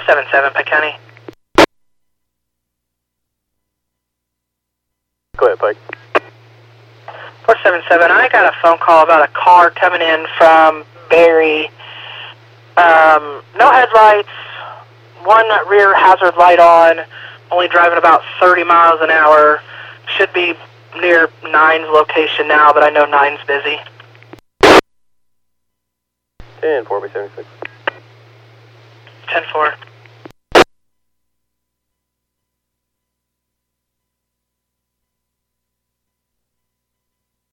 477, Pike County. Go ahead, Pike. 477, I got a phone call about a car coming in from Barry. No headlights, one rear hazard light on, only driving about 30 miles an hour. Should be near 9's location now, but I know 9's busy. And 4 by 76. 10-4.